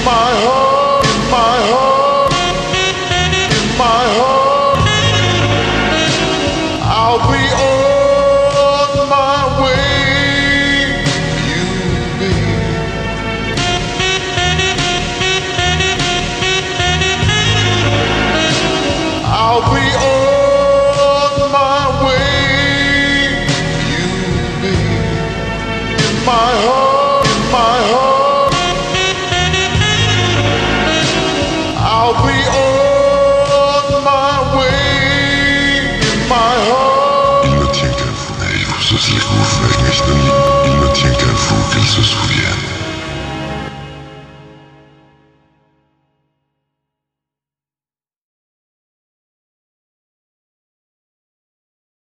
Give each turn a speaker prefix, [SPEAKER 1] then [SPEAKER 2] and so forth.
[SPEAKER 1] my heart, in my heart, in my heart, I'll be on my way. You be. I'll be on my way. You be in my heart, in my heart. I'll be on my way, in my heart.
[SPEAKER 2] Il ne tient qu'à vous, mais il vous aussi vous faire, mais il ne tient qu'à vous qu'il se soit.